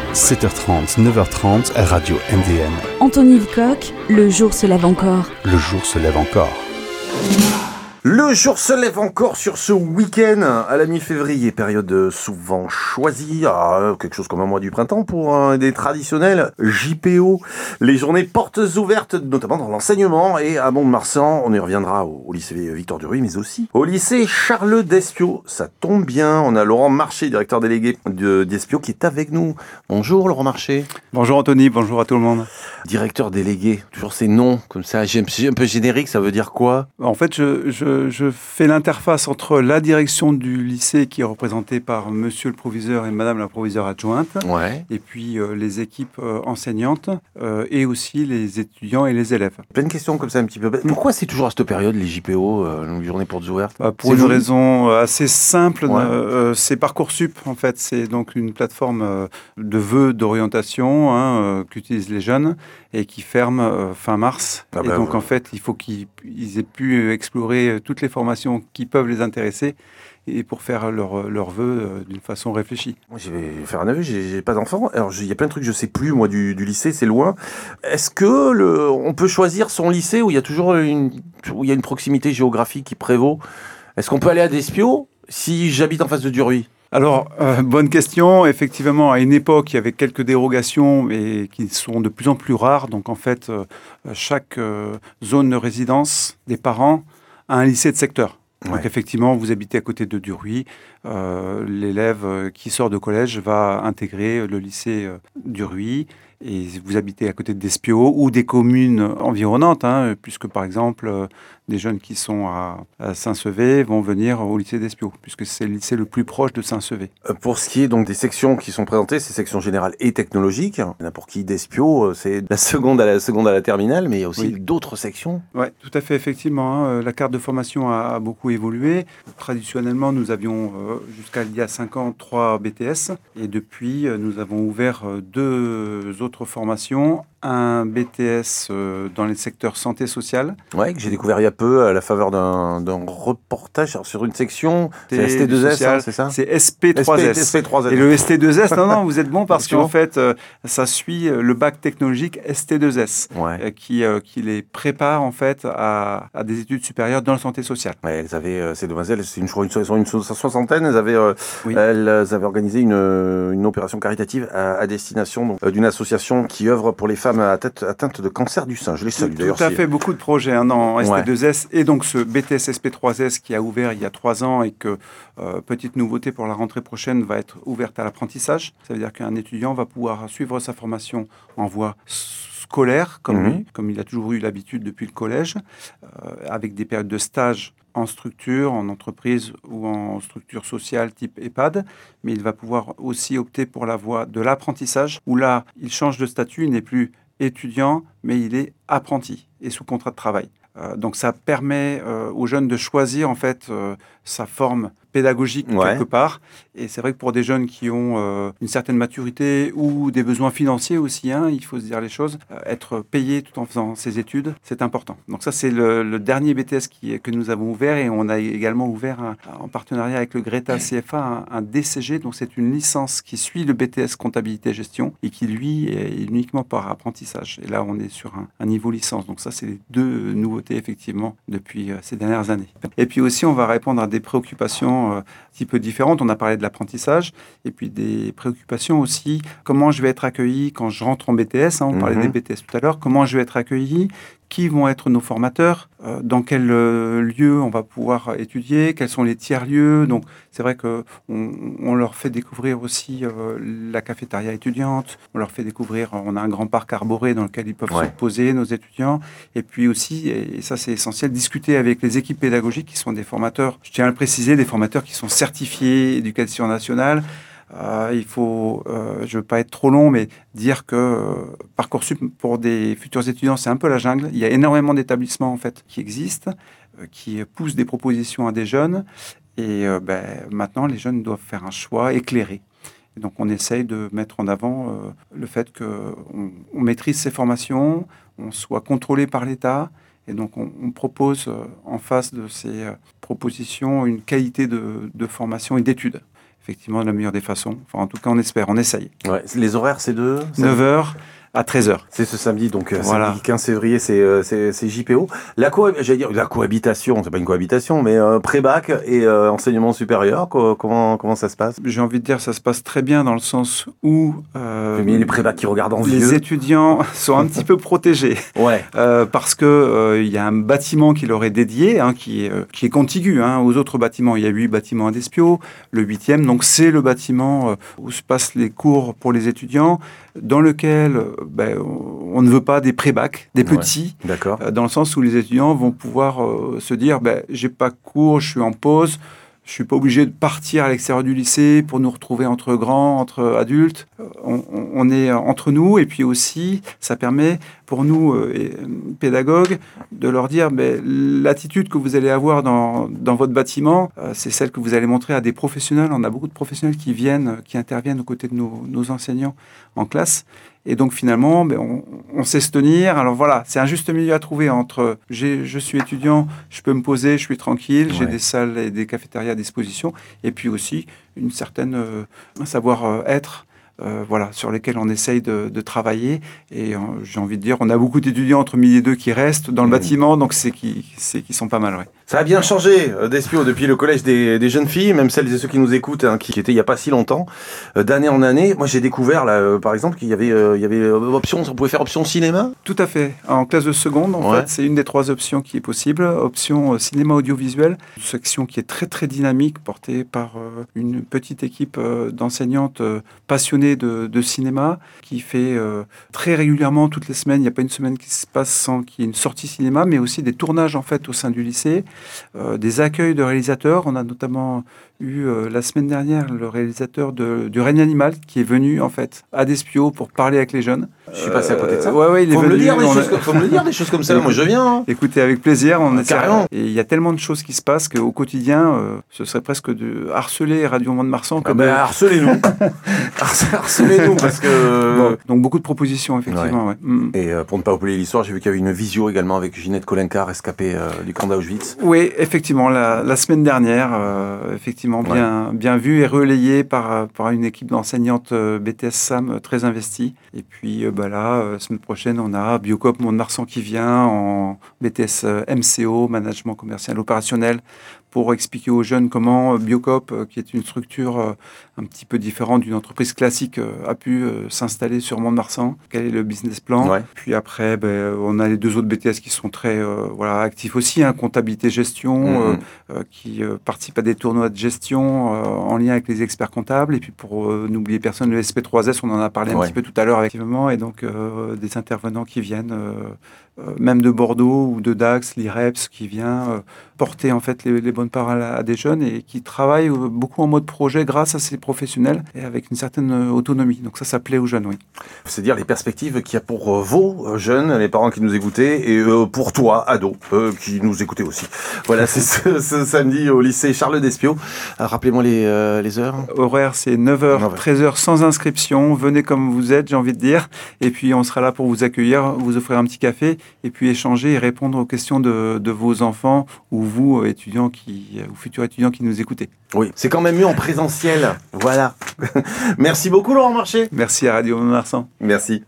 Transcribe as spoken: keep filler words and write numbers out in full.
sept heures trente, neuf heures trente, Radio M D M. Anthony Lecoq, le jour se lève encore. Le jour se lève encore. Le jour se lève encore sur ce week-end à la mi-février, période souvent choisie, ah, quelque chose comme un mois du printemps pour un des traditionnels J P O, les journées portes ouvertes, notamment dans l'enseignement, et à Mont-de-Marsan, on y reviendra au, au lycée Victor Duruy, mais aussi au lycée Charles d'Espiau. Ça tombe bien, on a Laurent Marché, directeur délégué de d'Espiau, qui est avec nous. Bonjour Laurent Marché. Bonjour Anthony, bonjour à tout le monde. Directeur délégué, toujours ces noms comme ça, un peu générique, ça veut dire quoi? En fait, je... je Je fais l'interface entre la direction du lycée qui est représentée par monsieur le proviseur et madame la proviseure adjointe, ouais. et puis euh, les équipes euh, enseignantes euh, et aussi les étudiants et les élèves. Plein de questions comme ça un petit peu. Pourquoi c'est toujours à cette période les J P O, euh, journée portes ouvertes? bah, Pour une joli. raison assez simple, ouais. euh, c'est Parcoursup en fait, c'est donc une plateforme euh, de vœux d'orientation hein, euh, qu'utilisent les jeunes et qui ferme euh, fin mars. Ah bah, et donc ouais. en fait, il faut qu'ils aient pu explorer toutes les formations qui peuvent les intéresser et pour faire leurs leur vœux euh, d'une façon réfléchie. Moi, je vais faire un aveu, j'ai, j'ai pas d'enfant. Alors, il y a plein de trucs que je sais plus, moi, du, du lycée, c'est loin. Est-ce que le, on peut choisir son lycée où il y a toujours une, où il y a une proximité géographique qui prévaut? Est-ce qu'on peut aller à Despiau si j'habite en face de Duruy? Alors, euh, bonne question. Effectivement, à une époque, il y avait quelques dérogations, mais qui sont de plus en plus rares. Donc, en fait, euh, chaque euh, zone de résidence des parents a un lycée de secteur. Ouais. Donc, effectivement, vous habitez à côté de Duruy. Euh, l'élève qui sort de collège va intégrer le lycée euh, Duruy. Et vous habitez à côté d'Espiau ou des communes environnantes, hein, puisque par exemple, euh, des jeunes qui sont à, à Saint-Sevé vont venir au lycée d'Espiau, puisque c'est le lycée le plus proche de Saint-Sevé. Euh, pour ce qui est donc des sections qui sont présentées, c'est sections générales et technologiques. N'importe qui d'Espiau, c'est la seconde à la seconde à la terminale, mais il y a aussi oui. d'autres sections. Oui, tout à fait, effectivement. Hein, la carte de formation a, a beaucoup évolué. Traditionnellement, nous avions euh, jusqu'à il y a cinq ans trois B T S, et depuis, euh, nous avons ouvert euh, deux autres autres formations, un B T S euh, dans les secteurs santé sociale. Oui, que j'ai découvert il y a peu à la faveur d'un, d'un reportage sur une section. C'est S T deux S, hein, c'est ça? C'est S P trois S. S P trois S. Et le S T deux S, non, non, vous êtes bon parce qu'en fait, euh, ça suit le bac technologique S T deux S, ouais. euh, qui, euh, qui les prépare en fait à, à des études supérieures dans la santé sociale. Ouais, elles avaient, euh, ces demoiselles, c'est une, je crois, une, une, une soixantaine, elles avaient, euh, oui. elles avaient organisé une, une opération caritative à, à destination donc, euh, d'une association qui œuvre pour les femmes atteintes de cancer du sein. Je les salue d'ailleurs. Tout à fait, beaucoup de projets hein, en S T deux S ouais. Et donc ce B T S S P trois S qui a ouvert il y a trois ans et que, euh, petite nouveauté pour la rentrée prochaine, va être ouverte à l'apprentissage. Ça veut dire qu'un étudiant va pouvoir suivre sa formation en voie scolaire, comme, mmh. lui, comme il a toujours eu l'habitude depuis le collège, euh, avec des périodes de stage en structure, en entreprise ou en structure sociale type EHPAD, mais il va pouvoir aussi opter pour la voie de l'apprentissage, où là, il change de statut, il n'est plus étudiant, mais il est apprenti et sous contrat de travail. Euh, donc ça permet euh, aux jeunes de choisir en fait euh, sa forme pédagogique ouais. quelque part. Et c'est vrai que pour des jeunes qui ont euh, une certaine maturité ou des besoins financiers aussi, hein, il faut se dire les choses, euh, être payé tout en faisant ses études, c'est important. Donc ça, c'est le, le dernier B T S qui, que nous avons ouvert et on a également ouvert un, en partenariat avec le Greta C F A un, un D C G. Donc c'est une licence qui suit le B T S comptabilité gestion et qui lui est uniquement par apprentissage. Et là, on est sur un, un niveau licence. Donc ça, c'est les deux nouveautés effectivement depuis euh, ces dernières années. Et puis aussi, on va répondre à des préoccupations un petit peu différentes. On a parlé de l'apprentissage et puis des préoccupations aussi. Comment je vais être accueilli quand je rentre en B T S, hein, on mmh. parlait des B T S tout à l'heure. Comment je vais être accueilli? Qui vont être nos formateurs? euh, Dans quel euh, lieu on va pouvoir étudier? Quels sont les tiers-lieux? Donc, c'est vrai qu'on on leur fait découvrir aussi euh, la cafétéria étudiante. On leur fait découvrir, on a un grand parc arboré dans lequel ils peuvent ouais. se poser, nos étudiants. Et puis aussi, et ça c'est essentiel, discuter avec les équipes pédagogiques qui sont des formateurs, je tiens à le préciser, des formateurs qui sont certifiés éducation nationale. Euh, il faut, euh, je ne veux pas être trop long, mais dire que euh, Parcoursup, pour des futurs étudiants, c'est un peu la jungle. Il y a énormément d'établissements en fait, qui existent, euh, qui poussent des propositions à des jeunes. Et euh, ben, maintenant, les jeunes doivent faire un choix éclairé. Et donc, on essaye de mettre en avant euh, le fait qu'on on maîtrise ces formations, on soit contrôlé par l'État. Et donc, on, on propose euh, en face de ces euh, propositions une qualité de, de formation et d'études. effectivement de la meilleure des façons. Enfin, en tout cas, on espère, on essaye. Ouais. Les horaires, c'est de neuf heures à treize heures. C'est ce samedi, donc voilà. Samedi quinze février, c'est, euh, c'est, c'est J P O. La, co- j'allais dire, la cohabitation, c'est pas une cohabitation, mais euh, pré-bac et euh, enseignement supérieur, co- comment, comment ça se passe? J'ai envie de dire ça se passe très bien dans le sens où euh, les pré-bac qui regardent en les vieux. étudiants sont un petit peu protégés. Ouais. Euh, parce que euh, il y a un bâtiment qui leur est dédié, hein, qui, est, euh, qui est contigu hein, aux autres bâtiments. Il y a huit bâtiments à Despio, le huitième, donc c'est le bâtiment euh, où se passent les cours pour les étudiants, dans lequel euh, ben, on ne veut pas des pré-bac, des petits, ouais. D'accord. Euh, dans le sens où les étudiants vont pouvoir euh, se dire ben, j'ai pas cours, je suis en pause. Je suis pas obligé de partir à l'extérieur du lycée pour nous retrouver entre grands, entre adultes. On, on est entre nous et puis aussi, ça permet pour nous, euh, pédagogues, de leur dire ben, l'attitude que vous allez avoir dans, dans votre bâtiment, euh, c'est celle que vous allez montrer à des professionnels. On a beaucoup de professionnels qui viennent, qui interviennent aux côtés de nos, nos enseignants en classe. Et donc finalement, ben, on, on sait se tenir. Alors voilà, c'est un juste milieu à trouver entre j'ai, je suis étudiant, je peux me poser, je suis tranquille, ouais. J'ai des salles et des cafétérias à disposition, et puis aussi une certaine euh, savoir-être. Euh, voilà, sur lesquels on essaye de, de travailler. Et euh, j'ai envie de dire, on a beaucoup d'étudiants entre midi et deux qui restent dans le mmh. bâtiment, donc c'est qui, c'est qui sont pas mal. Ouais. Ça a bien changé, euh, Despio, depuis le collège des, des jeunes filles, même celles et ceux qui nous écoutent, hein, qui, qui étaient il n'y a pas si longtemps, euh, d'année en année. Moi, j'ai découvert, là, euh, par exemple, qu'il y avait, euh, il y avait euh, option, on pouvait faire option cinéma. Tout à fait. En classe de seconde, en ouais. fait, c'est une des trois options qui est possible. Option euh, cinéma audiovisuel, une section qui est très, très dynamique, portée par euh, une petite équipe euh, d'enseignantes euh, passionnées de, de cinéma, qui fait euh, très régulièrement, toutes les semaines, il n'y a pas une semaine qui se passe sans qu'il y ait une sortie cinéma, mais aussi des tournages, en fait, au sein du lycée. Euh, des accueils de réalisateurs. On a notamment eu euh, la semaine dernière le réalisateur de, du Règne animal qui est venu en fait à Despio pour parler avec les jeunes. Je suis passé à côté de ça. Euh, ouais, ouais, il faut, est me venu, dire des a... choses, faut me le dire des choses comme ça. Moi, je viens. Hein. Écoutez, avec plaisir. On ah, est carrément. Et il y a tellement de choses qui se passent qu'au quotidien, euh, ce serait presque de harceler Radio Mont-de-Marsan. Ah ben, de... harcelez-nous. harcelez-nous parce que. Bon, donc beaucoup de propositions effectivement. Ouais. Ouais. Mm. Et euh, pour ne pas oublier l'histoire, j'ai vu qu'il y avait une visio également avec Ginette Kolenka, rescapée euh, du camp d'Auschwitz. Oui, effectivement, la, la semaine dernière, euh, effectivement, bien, ouais. bien vu et relayé par, par une équipe d'enseignantes euh, B T S S A M très investie. Et puis euh, bah là, euh, semaine prochaine, on a Biocoop Mont-de-Marsan qui vient en B T S euh, M C O, Management Commercial Opérationnel, pour expliquer aux jeunes comment Biocoop, euh, qui est une structure euh, un petit peu différente d'une entreprise classique, euh, a pu euh, s'installer sur Mont-de-Marsan, quel est le business plan. Ouais. Puis après, ben, on a les deux autres B T S qui sont très euh, voilà, actifs aussi, hein, comptabilité, gestion, mmh. euh, euh, qui euh, participent à des tournois de gestion euh, en lien avec les experts comptables. Et puis pour euh, n'oublier personne, le S P trois S, on en a parlé ouais. un petit peu tout à l'heure, effectivement, et donc euh, des intervenants qui viennent, euh, euh, même de Bordeaux ou de Dax, l'I R E P S, qui vient euh, porter en fait les, les bonnes paroles à, à des jeunes et qui travaillent euh, beaucoup en mode projet grâce à ces professionnels et avec une certaine euh, autonomie. Donc ça, ça plaît aux jeunes, oui. C'est dire les perspectives qu'il y a pour euh, vos euh, jeunes, les parents qui nous écoutaient, et euh, pour toi, ado, euh, qui nous écoutait aussi. Voilà, c'est ce, ce samedi au lycée Charles Despio. Euh, rappelez-moi les, euh, les heures. Horaire, c'est neuf heures, treize heures sans inscription. Venez comme vous êtes, j'ai envie de dire. Et puis on sera là pour vous accueillir, vous offrir un petit café et puis échanger et répondre aux questions de, de vos enfants ou vous, étudiants qui, ou futurs étudiants qui nous écoutez. Oui, c'est quand même mieux en présentiel. Voilà. Merci beaucoup, Laurent Marché. Merci à Radio Mont-de-Marsan. Merci.